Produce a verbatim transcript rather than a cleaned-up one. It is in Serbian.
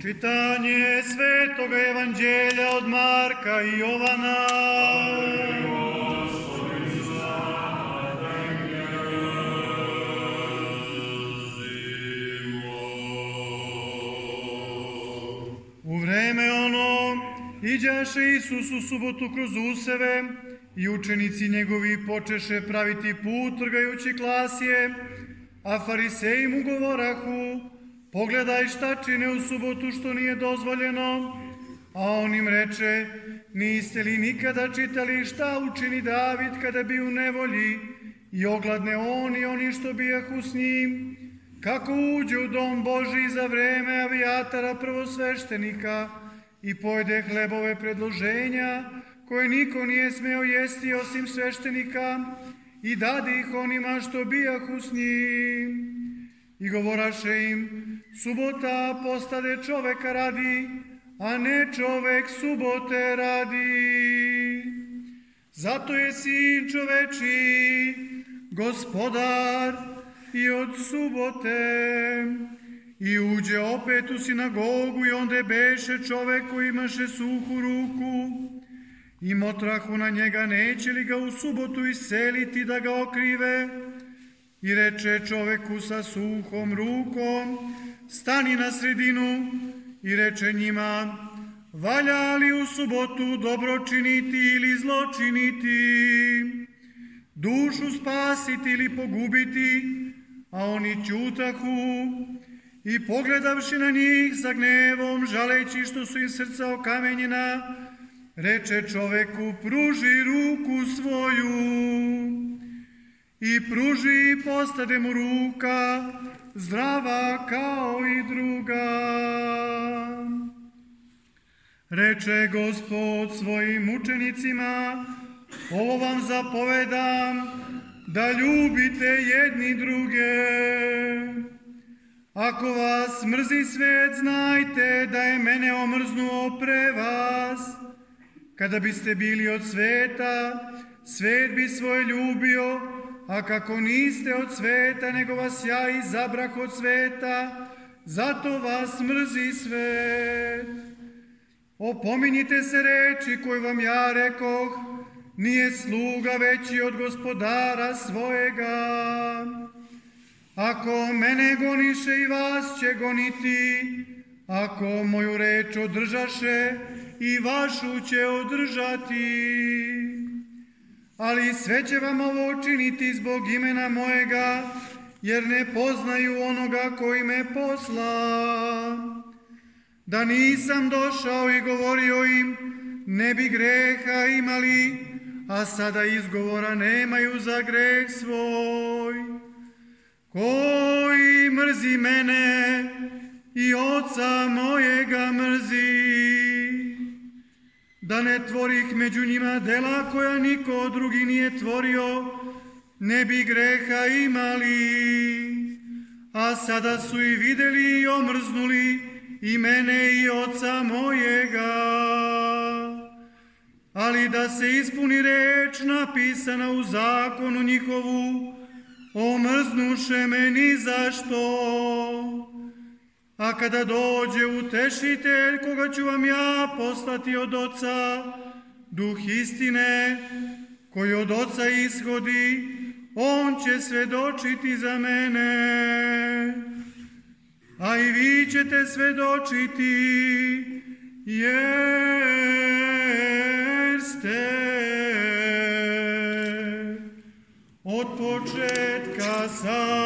Čitanje Svetoga Evanđelja od Marka i Jovana. U vreme ono, iđaše Isus u subotu kroz useve i učenici njegovi počeše praviti put trgajući klasje, a fariseji mu govorahu: pogledaj šta čine u subotu što nije dozvoljeno. A on im reče: niste li nikada čitali šta učini David kada bi u nevolji i ogladne on i oni što bijahu s njim, kako uđe u dom Božiji za vreme Avijatara prvosveštenika i pojede hlebove predloženja koje niko nije smeo jesti osim sveštenika i dade ih onima što bijahu s njim. I govoraše im: subota postade čoveka radi, a ne čovek subote radi. Zato je Sin čoveči gospodar i od subote. I uđe opet u sinagogu i onde beše čovek koji imaše suhu ruku. I motrahu na njega neće li ga u subotu iseliti da ga okrive. I reče čoveku sa suhom rukom: stani na sredinu. I reče njima: valja li u subotu dobro činiti ili zlo činiti, dušu spasiti ili pogubiti? A oni ćutahu. I pogledavši na njih sa gnevom, žaleći što su im srca okamenjena, reče čoveku: pruži ruku svoju. I pruži i postade mu ruka, zdrava kao i druga. Reče Gospod svojim učenicima: ovo vam zapovedam, da ljubite jedni druge. Ako vas mrzi svet, znajte da je mene omrznuo pre vas. Kada biste bili od sveta, svet bi svoje ljubio, a kako niste od sveta, nego vas ja izabrah od sveta, zato vas mrzi svet. Opominjite se reči koju vam ja rekoh: nije sluga veći od gospodara svojega. Ako mene goniše, i vas će goniti. Ako moju reč održaše, i vašu će održati. Ali sve će vam ovo činiti zbog imena mojega, jer ne poznaju onoga koji me posla. Da nisam došao i govorio im, ne bi greha imali, a sada izgovora nemaju za greh svoj. Koji mrzi mene i oca mojega mrzi. Da ne tvorih među njima dela koja niko drugi nije tvorio, ne bi greha imali. A sada su i videli i omrznuli i mene i oca mojega. Ali da se ispuni reč napisana u zakonu njihovu, omrznuše me ni zašto. A kada dođe utešitelj, koga ću vam ja poslati od Oca, duh istine, koji od Oca ishodi, on će svedočiti za mene. A i vi ćete svedočiti, jer ste od početka sa